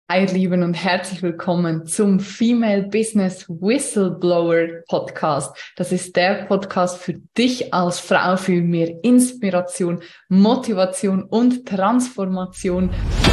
Hi, ihr Lieben, und herzlich willkommen zum Female Business Whistleblower Podcast. Das ist der Podcast für dich als Frau für mehr Inspiration, Motivation und Transformation.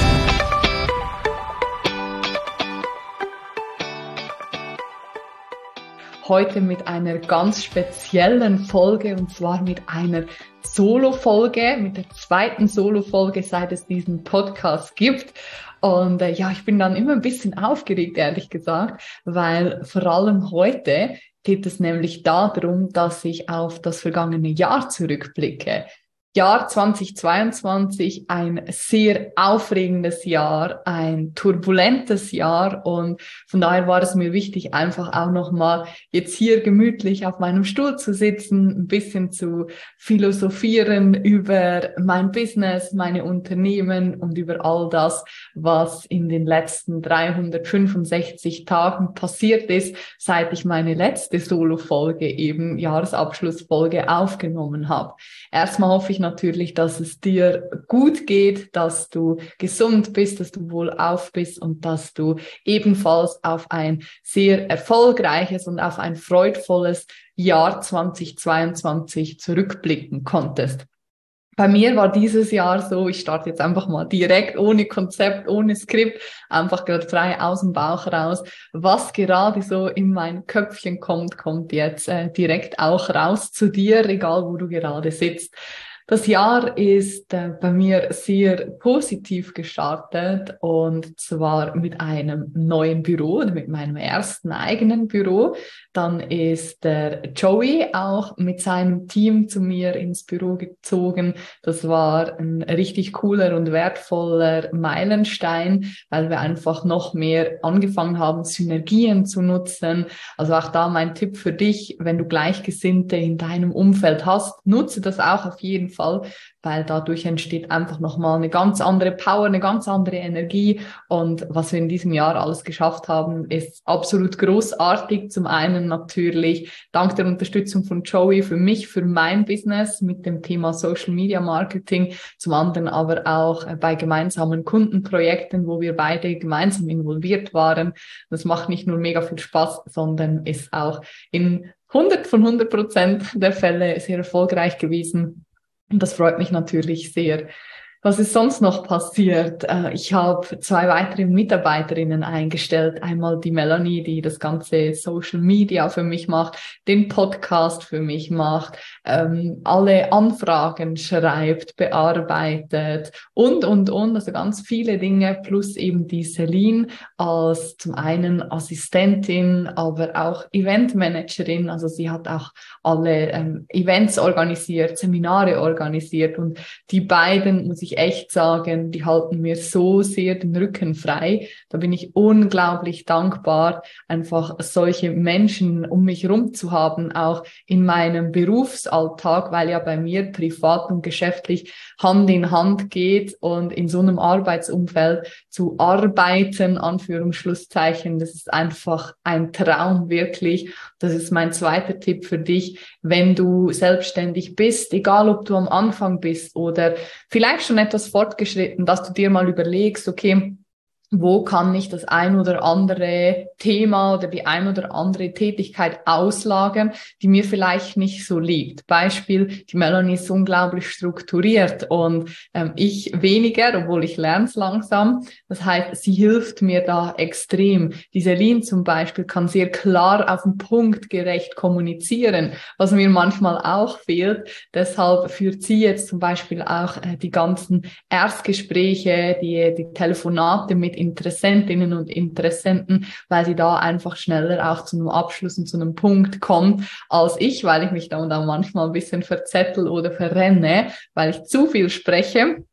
Heute mit einer ganz speziellen Folge, und zwar mit einer Solo-Folge, mit der zweiten Solo-Folge, seit es diesen Podcast gibt. Und ich bin dann immer ein bisschen aufgeregt, ehrlich gesagt, weil vor allem heute geht es nämlich darum, dass ich auf das vergangene Jahr zurückblicke. Jahr 2022, ein sehr aufregendes Jahr, ein turbulentes Jahr, und von daher war es mir wichtig, einfach auch nochmal jetzt hier gemütlich auf meinem Stuhl zu sitzen, ein bisschen zu philosophieren über mein Business, meine Unternehmen und über all das, was in den letzten 365 Tagen passiert ist, seit ich meine letzte Solo-Folge, eben Jahresabschlussfolge, aufgenommen habe. Erstmal hoffe ich natürlich, dass es dir gut geht, dass du gesund bist, dass du wohlauf bist und dass du ebenfalls auf ein sehr erfolgreiches und auf ein freudvolles Jahr 2022 zurückblicken konntest. Bei mir war dieses Jahr so, ich starte jetzt einfach mal direkt, ohne Konzept, ohne Skript, einfach gerade frei aus dem Bauch raus. Was gerade so in mein Köpfchen kommt, kommt jetzt direkt auch raus zu dir, egal wo du gerade sitzt. Das Jahr ist bei mir sehr positiv gestartet, und zwar mit einem neuen Büro, mit meinem ersten eigenen Büro. Dann ist der Joey auch mit seinem Team zu mir ins Büro gezogen. Das war ein richtig cooler und wertvoller Meilenstein, weil wir einfach noch mehr angefangen haben, Synergien zu nutzen. Also auch da mein Tipp für dich: Wenn du Gleichgesinnte in deinem Umfeld hast, nutze das auch auf jeden Fall, weil dadurch entsteht einfach nochmal eine ganz andere Power, eine ganz andere Energie. Und was wir in diesem Jahr alles geschafft haben, ist absolut großartig. Zum einen natürlich dank der Unterstützung von Joey für mich, für mein Business mit dem Thema Social Media Marketing. Zum anderen aber auch bei gemeinsamen Kundenprojekten, wo wir beide gemeinsam involviert waren. Das macht nicht nur mega viel Spaß, sondern ist auch in 100% der Fälle sehr erfolgreich gewesen. Und das freut mich natürlich sehr. Was ist sonst noch passiert? Ich habe 2 weitere Mitarbeiterinnen eingestellt. Einmal die Melanie, die das ganze Social Media für mich macht, den Podcast für mich macht, alle Anfragen schreibt, bearbeitet und. Also ganz viele Dinge, plus eben die Celine als zum einen Assistentin, aber auch Eventmanagerin. Also sie hat auch alle Events organisiert, Seminare organisiert, und die beiden, muss ich echt sagen, die halten mir so sehr den Rücken frei. Da bin ich unglaublich dankbar, einfach solche Menschen um mich herum zu haben, auch in meinem Berufsalltag, weil ja bei mir privat und geschäftlich Hand in Hand geht, und in so einem Arbeitsumfeld zu arbeiten, Anführungsschlusszeichen, das ist einfach ein Traum, wirklich. Das ist mein zweiter Tipp für dich, wenn du selbstständig bist, egal ob du am Anfang bist oder vielleicht schon etwas fortgeschritten, dass du dir mal überlegst, okay, wo kann ich das ein oder andere Thema oder die ein oder andere Tätigkeit auslagern, die mir vielleicht nicht so liegt. Beispiel, die Melanie ist unglaublich strukturiert und ich weniger, obwohl ich lerne es langsam. Das heißt, sie hilft mir da extrem. Die Celine zum Beispiel kann sehr klar auf den Punkt gerecht kommunizieren, was mir manchmal auch fehlt. Deshalb führt sie jetzt zum Beispiel auch die ganzen Erstgespräche, die Telefonate mit Interessentinnen und Interessenten, weil sie da einfach schneller auch zu einem Abschluss und zu einem Punkt kommt als ich, weil ich mich da und auch manchmal ein bisschen verzettel oder verrenne, weil ich zu viel spreche.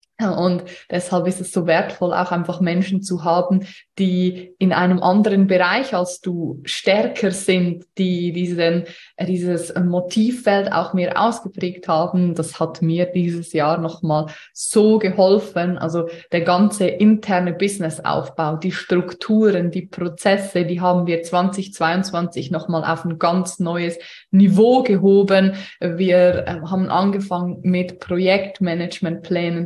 Und deshalb ist es so wertvoll, auch einfach Menschen zu haben, die in einem anderen Bereich als du stärker sind, die dieses Motivfeld auch mehr ausgeprägt haben. Das hat mir dieses Jahr nochmal so geholfen. Also der ganze interne Businessaufbau, die Strukturen, die Prozesse, die haben wir 2022 nochmal auf ein ganz neues Niveau gehoben. Wir haben angefangen, mit Projektmanagementplänen zu arbeiten,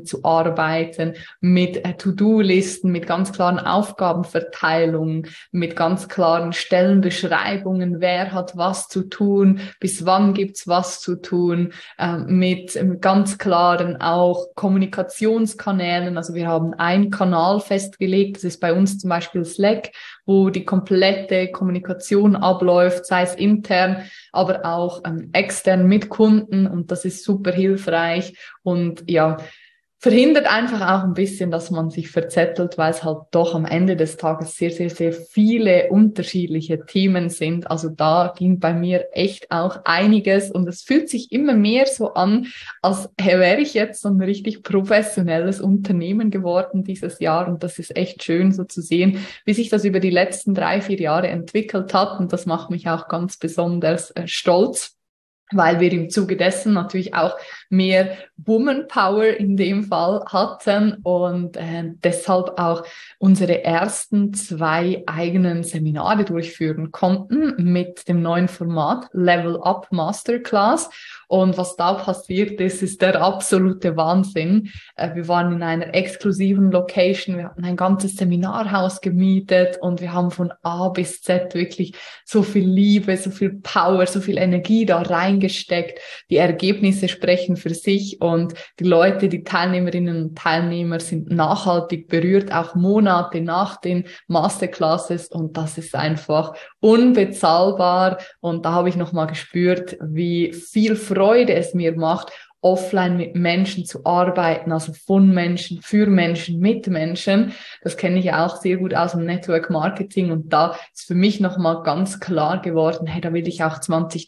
arbeiten, mit To-Do-Listen, mit ganz klaren Aufgabenverteilungen, mit ganz klaren Stellenbeschreibungen, wer hat was zu tun, bis wann gibt's was zu tun, mit ganz klaren auch Kommunikationskanälen. Also wir haben einen Kanal festgelegt, das ist bei uns zum Beispiel Slack, wo die komplette Kommunikation abläuft, sei es intern, aber auch extern mit Kunden, und das ist super hilfreich und ja, verhindert einfach auch ein bisschen, dass man sich verzettelt, weil es halt doch am Ende des Tages sehr, sehr, sehr viele unterschiedliche Themen sind. Also da ging bei mir echt auch einiges, und es fühlt sich immer mehr so an, als wäre ich jetzt so ein richtig professionelles Unternehmen geworden dieses Jahr, und das ist echt schön so zu sehen, wie sich das über die letzten 3-4 Jahre entwickelt hat, und das macht mich auch ganz besonders stolz, weil wir im Zuge dessen natürlich auch mehr Woman Power in dem Fall hatten und deshalb auch unsere ersten 2 eigenen Seminare durchführen konnten mit dem neuen Format Level Up Masterclass. Und was da passiert ist, ist der absolute Wahnsinn. Wir waren in einer exklusiven Location, wir hatten ein ganzes Seminarhaus gemietet und wir haben von A bis Z wirklich so viel Liebe, so viel Power, so viel Energie da reingesteckt. Die Ergebnisse sprechen für sich, und die Leute, die Teilnehmerinnen und Teilnehmer sind nachhaltig berührt, auch Monate nach den Masterclasses, und das ist einfach unbezahlbar. Und da habe ich nochmal gespürt, wie viel Freude es mir macht, offline mit Menschen zu arbeiten, also von Menschen, für Menschen, mit Menschen. Das kenne ich ja auch sehr gut aus dem Network Marketing, und da ist für mich nochmal ganz klar geworden, hey, da will ich auch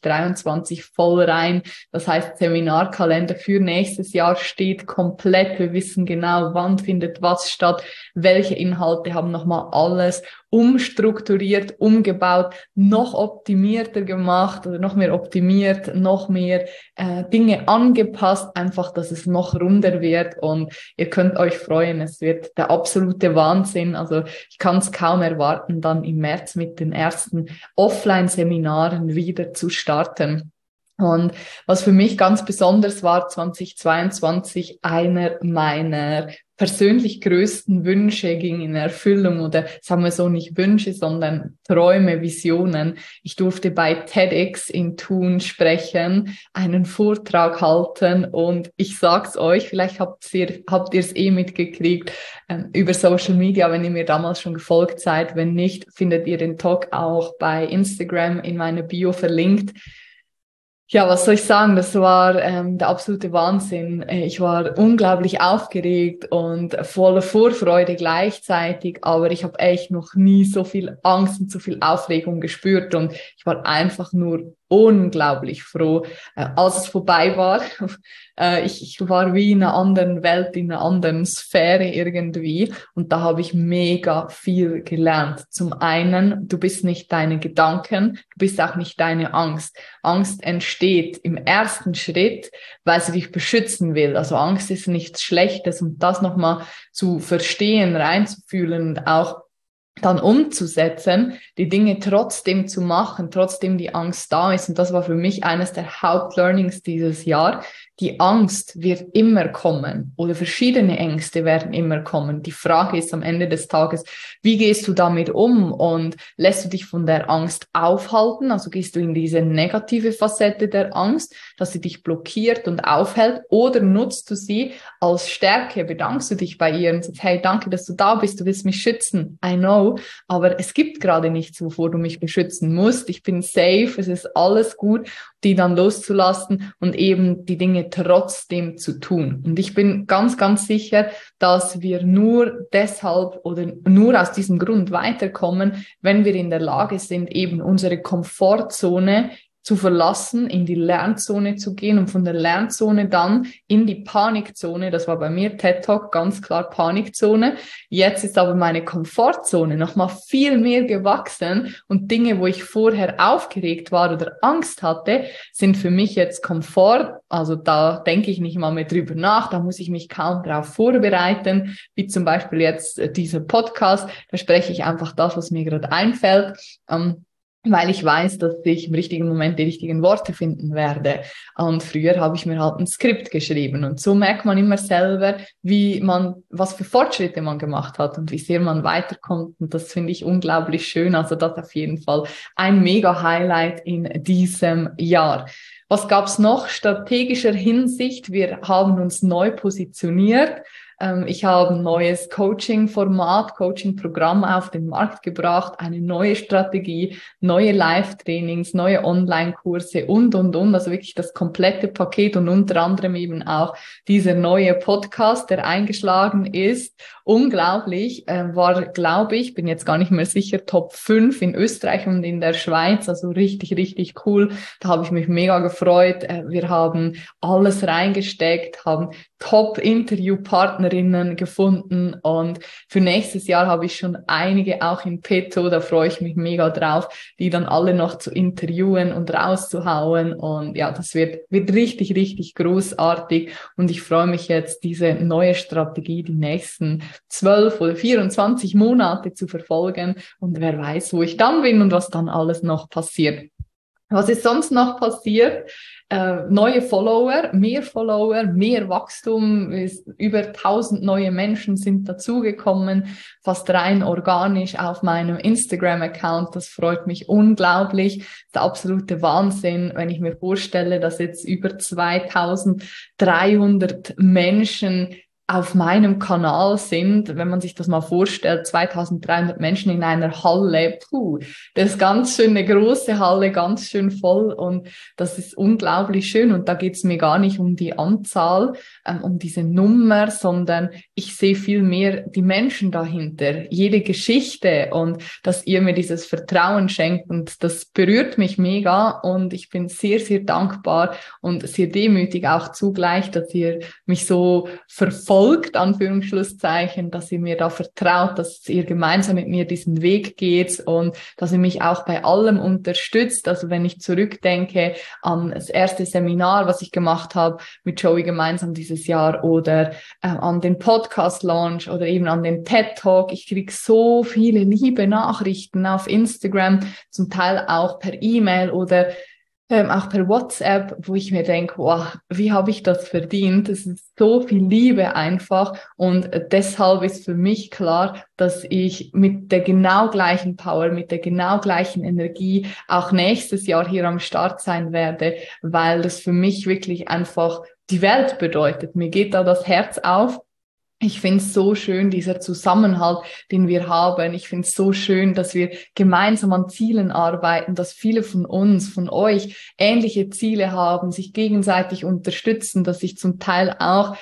2023 voll rein. Das heißt, Seminarkalender für nächstes Jahr steht komplett. Wir wissen genau, wann findet was statt, welche Inhalte haben nochmal alles umstrukturiert, umgebaut, noch optimierter gemacht oder noch mehr optimiert, noch mehr Dinge angepasst, einfach, dass es noch runder wird, und ihr könnt euch freuen, es wird der absolute Wahnsinn. Also ich kann es kaum erwarten, dann im März mit den ersten Offline-Seminaren wieder zu starten. Und was für mich ganz besonders war, 2022, einer meiner persönlich größten Wünsche ging in Erfüllung, oder sagen wir so, nicht Wünsche, sondern Träume, Visionen. Ich durfte bei TEDx in Thun sprechen, einen Vortrag halten, und ich sag's euch, vielleicht habt ihr es mitgekriegt über Social Media, wenn ihr mir damals schon gefolgt seid. Wenn nicht, findet ihr den Talk auch bei Instagram in meiner Bio verlinkt. Ja, was soll ich sagen? Das war der absolute Wahnsinn. Ich war unglaublich aufgeregt und voller Vorfreude gleichzeitig, aber ich habe echt noch nie so viel Angst und so viel Aufregung gespürt, und ich war einfach nur unglaublich froh, als es vorbei war. Ich war wie in einer anderen Welt, in einer anderen Sphäre irgendwie, und da habe ich mega viel gelernt. Zum einen, du bist nicht deine Gedanken, du bist auch nicht deine Angst. Angst entsteht im ersten Schritt, weil sie dich beschützen will. Also Angst ist nichts Schlechtes, und das nochmal zu verstehen, reinzufühlen und auch dann umzusetzen, die Dinge trotzdem zu machen, trotzdem die Angst da ist. Und das war für mich eines der Hauptlearnings dieses Jahr. Die Angst wird immer kommen, oder verschiedene Ängste werden immer kommen. Die Frage ist am Ende des Tages, wie gehst du damit um, und lässt du dich von der Angst aufhalten? Also gehst du in diese negative Facette der Angst, dass sie dich blockiert und aufhält, oder nutzt du sie als Stärke, bedankst du dich bei ihr und sagst, hey, danke, dass du da bist, du willst mich schützen. I know, aber es gibt gerade nichts, wovor du mich beschützen musst. Ich bin safe, es ist alles gut, die dann loszulassen und eben die Dinge trotzdem zu tun. Und ich bin ganz, ganz sicher, dass wir nur deshalb oder nur aus diesem Grund weiterkommen, wenn wir in der Lage sind, eben unsere Komfortzone zu verlassen, in die Lernzone zu gehen und von der Lernzone dann in die Panikzone. Das war bei mir TED Talk, ganz klar Panikzone. Jetzt ist aber meine Komfortzone nochmal viel mehr gewachsen, und Dinge, wo ich vorher aufgeregt war oder Angst hatte, sind für mich jetzt Komfort. Also da denke ich nicht mal mehr drüber nach, da muss ich mich kaum darauf vorbereiten, wie zum Beispiel jetzt dieser Podcast. Da spreche ich einfach das, was mir gerade einfällt. weil ich weiß, dass ich im richtigen Moment die richtigen Worte finden werde. Und früher habe ich mir halt ein Skript geschrieben und so merkt man immer selber, was für Fortschritte man gemacht hat und wie sehr man weiterkommt und das finde ich unglaublich schön. Also das auf jeden Fall ein mega Highlight in diesem Jahr. Was gab's noch strategischer Hinsicht? Wir haben uns neu positioniert. Ich habe ein neues Coaching-Format, Coaching-Programm auf den Markt gebracht, eine neue Strategie, neue Live-Trainings, neue Online-Kurse und. Also wirklich das komplette Paket und unter anderem eben auch dieser neue Podcast, der eingeschlagen ist. Unglaublich, war, glaube ich, bin jetzt gar nicht mehr sicher, Top 5 in Österreich und in der Schweiz. Also richtig, richtig cool. Da habe ich mich mega gefreut. Wir haben alles reingesteckt, haben Top-Interview-Partnerinnen gefunden und für nächstes Jahr habe ich schon einige auch in petto, da freue ich mich mega drauf, die dann alle noch zu interviewen und rauszuhauen und ja, das wird richtig, richtig großartig und ich freue mich jetzt, diese neue Strategie die nächsten 12 oder 24 Monate zu verfolgen und wer weiß, wo ich dann bin und was dann alles noch passiert. Was ist sonst noch passiert? Neue Follower, mehr Wachstum, über 1000 neue Menschen sind dazugekommen, fast rein organisch auf meinem Instagram-Account. Das freut mich unglaublich. Das ist der absolute Wahnsinn, wenn ich mir vorstelle, dass jetzt über 2300 Menschen auf meinem Kanal sind, wenn man sich das mal vorstellt, 2300 Menschen in einer Halle, das ist ganz schön eine große Halle, ganz schön voll und das ist unglaublich schön und da geht's mir gar nicht um die Anzahl, um diese Nummer, sondern ich sehe viel mehr die Menschen dahinter, jede Geschichte und dass ihr mir dieses Vertrauen schenkt und das berührt mich mega und ich bin sehr, sehr dankbar und sehr demütig auch zugleich, dass ihr mich so verfolgt, Anführungsschlusszeichen, dass ihr mir da vertraut, dass ihr gemeinsam mit mir diesen Weg geht und dass ihr mich auch bei allem unterstützt. Also wenn ich zurückdenke an das erste Seminar, was ich gemacht habe mit Joey gemeinsam dieses Jahr oder an den Podcast-Launch oder eben an den TED-Talk, ich kriege so viele liebe Nachrichten auf Instagram, zum Teil auch per E-Mail oder auch per WhatsApp, wo ich mir denke, wow, wie habe ich das verdient? Es ist so viel Liebe einfach und deshalb ist für mich klar, dass ich mit der genau gleichen Power, mit der genau gleichen Energie auch nächstes Jahr hier am Start sein werde, weil das für mich wirklich einfach die Welt bedeutet. Mir geht da das Herz auf. Ich finde es so schön, dieser Zusammenhalt, den wir haben. Ich finde es so schön, dass wir gemeinsam an Zielen arbeiten, dass viele von uns, von euch ähnliche Ziele haben, sich gegenseitig unterstützen, dass ich zum Teil auch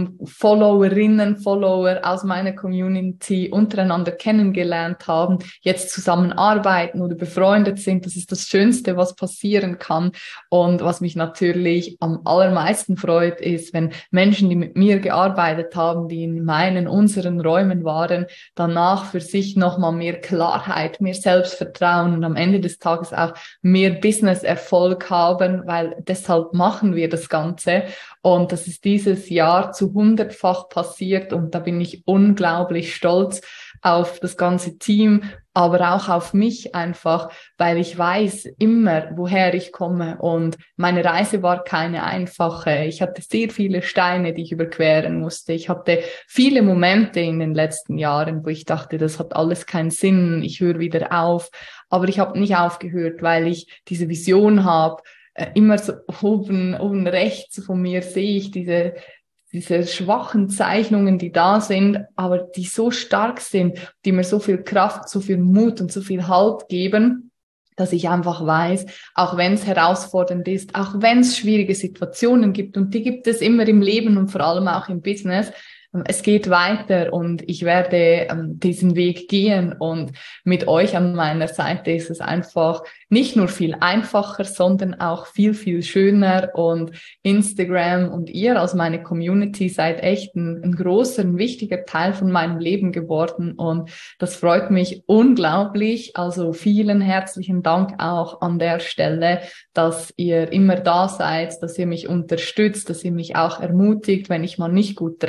Follower aus meiner Community untereinander kennengelernt haben, jetzt zusammenarbeiten oder befreundet sind. Das ist das Schönste, was passieren kann. Und was mich natürlich am allermeisten freut, ist, wenn Menschen, die mit mir gearbeitet haben, die in unseren Räumen waren, danach für sich nochmal mehr Klarheit, mehr Selbstvertrauen und am Ende des Tages auch mehr Business-Erfolg haben, weil deshalb machen wir das Ganze. Und das ist dieses Jahr zu 100-fach passiert und da bin ich unglaublich stolz auf das ganze Team, aber auch auf mich einfach, weil ich weiß immer, woher ich komme und meine Reise war keine einfache. Ich hatte sehr viele Steine, die ich überqueren musste. Ich hatte viele Momente in den letzten Jahren, wo ich dachte, das hat alles keinen Sinn, ich höre wieder auf. Aber ich habe nicht aufgehört, weil ich diese Vision habe. Immer so oben rechts von mir sehe ich diese schwachen Zeichnungen, die da sind, aber die so stark sind, die mir so viel Kraft, so viel Mut und so viel Halt geben, dass ich einfach weiß, auch wenn es herausfordernd ist, auch wenn es schwierige Situationen gibt, und die gibt es immer im Leben und vor allem auch im Business, es geht weiter und ich werde diesen Weg gehen und mit euch an meiner Seite ist es einfach nicht nur viel einfacher, sondern auch viel, viel schöner und Instagram und ihr als meine Community seid echt ein großer, ein wichtiger Teil von meinem Leben geworden und das freut mich unglaublich. Also vielen herzlichen Dank auch an der Stelle, dass ihr immer da seid, dass ihr mich unterstützt, dass ihr mich auch ermutigt, wenn ich mal nicht gut drauf bin.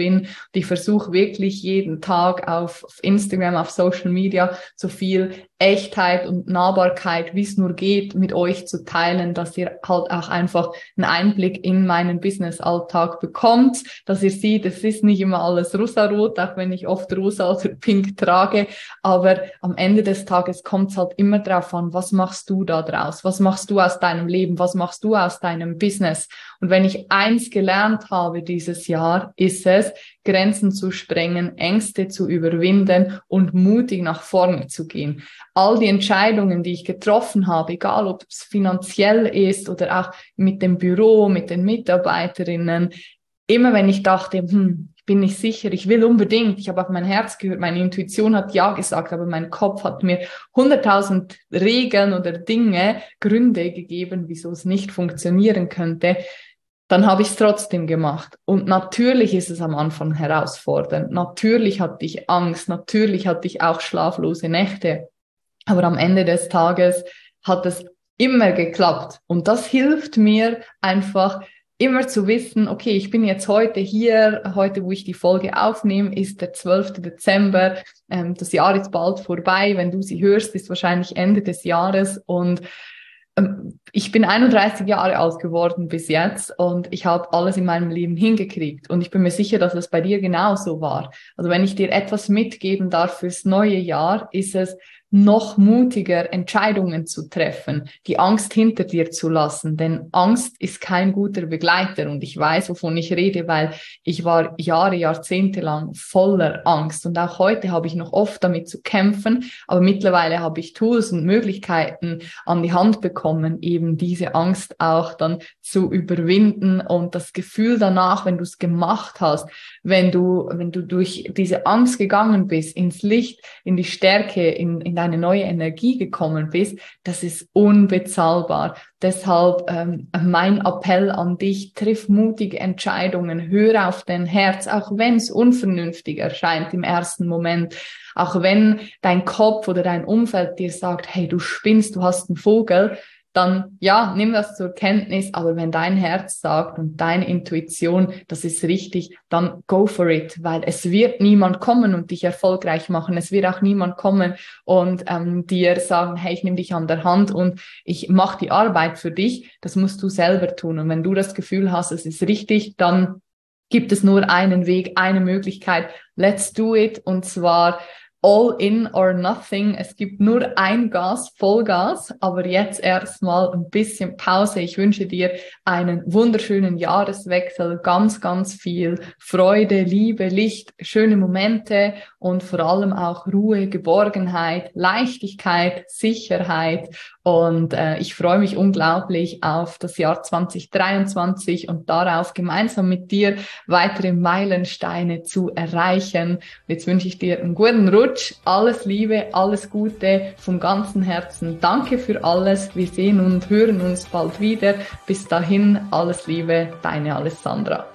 bin. Und ich versuche wirklich jeden Tag auf Instagram, auf Social Media so viel Echtheit und Nahbarkeit, wie es nur geht, mit euch zu teilen, dass ihr halt auch einfach einen Einblick in meinen Business-Alltag bekommt, dass ihr seht, es ist nicht immer alles rosarot, auch wenn ich oft rosa oder pink trage, aber am Ende des Tages kommt es halt immer drauf an, was machst du da draus? Was machst du aus deinem Leben? Was machst du aus deinem Business? Und wenn ich eins gelernt habe dieses Jahr, ist es, Grenzen zu sprengen, Ängste zu überwinden und mutig nach vorne zu gehen. All die Entscheidungen, die ich getroffen habe, egal ob es finanziell ist oder auch mit dem Büro, mit den Mitarbeiterinnen, immer wenn ich dachte, ich bin nicht sicher, ich will unbedingt, ich habe auf mein Herz gehört, meine Intuition hat ja gesagt, aber mein Kopf hat mir 100.000 Regeln oder Dinge, Gründe gegeben, wieso es nicht funktionieren könnte, dann habe ich es trotzdem gemacht. Und natürlich ist es am Anfang herausfordernd. Natürlich hatte ich Angst, natürlich hatte ich auch schlaflose Nächte. Aber am Ende des Tages hat es immer geklappt. Und das hilft mir einfach immer zu wissen, okay, ich bin jetzt heute hier, heute, wo ich die Folge aufnehme, ist der 12. Dezember. Das Jahr ist bald vorbei. Wenn du sie hörst, ist wahrscheinlich Ende des Jahres. Und ich bin 31 Jahre alt geworden bis jetzt und ich habe alles in meinem Leben hingekriegt und ich bin mir sicher, dass es bei dir genauso war. Also wenn ich dir etwas mitgeben darf fürs neue Jahr, ist es, noch mutiger Entscheidungen zu treffen, die Angst hinter dir zu lassen, denn Angst ist kein guter Begleiter und ich weiß, wovon ich rede, weil ich war Jahrzehnte lang voller Angst und auch heute habe ich noch oft damit zu kämpfen, aber mittlerweile habe ich Tools und Möglichkeiten an die Hand bekommen, eben diese Angst auch dann zu überwinden und das Gefühl danach, wenn du es gemacht hast, wenn du durch diese Angst gegangen bist, ins Licht, in die Stärke, in deine neue Energie gekommen bist, das ist unbezahlbar. Deshalb mein Appell an dich, triff mutige Entscheidungen, hör auf dein Herz, auch wenn es unvernünftig erscheint im ersten Moment, auch wenn dein Kopf oder dein Umfeld dir sagt, hey, du spinnst, du hast einen Vogel, dann ja, nimm das zur Kenntnis, aber wenn dein Herz sagt und deine Intuition, das ist richtig, dann go for it, weil es wird niemand kommen und dich erfolgreich machen, es wird auch niemand kommen und dir sagen, hey, ich nehme dich an der Hand und ich mache die Arbeit für dich, das musst du selber tun und wenn du das Gefühl hast, es ist richtig, dann gibt es nur einen Weg, eine Möglichkeit, let's do it und zwar all in or nothing. Es gibt nur ein Gas, Vollgas, aber jetzt erstmal ein bisschen Pause. Ich wünsche dir einen wunderschönen Jahreswechsel, ganz, ganz viel Freude, Liebe, Licht, schöne Momente und vor allem auch Ruhe, Geborgenheit, Leichtigkeit, Sicherheit. Und ich freue mich unglaublich auf das Jahr 2023 und darauf, gemeinsam mit dir weitere Meilensteine zu erreichen. Jetzt wünsche ich dir einen guten Rutsch. Alles Liebe, alles Gute vom ganzen Herzen. Danke für alles. Wir sehen und hören uns bald wieder. Bis dahin, alles Liebe, deine Alessandra.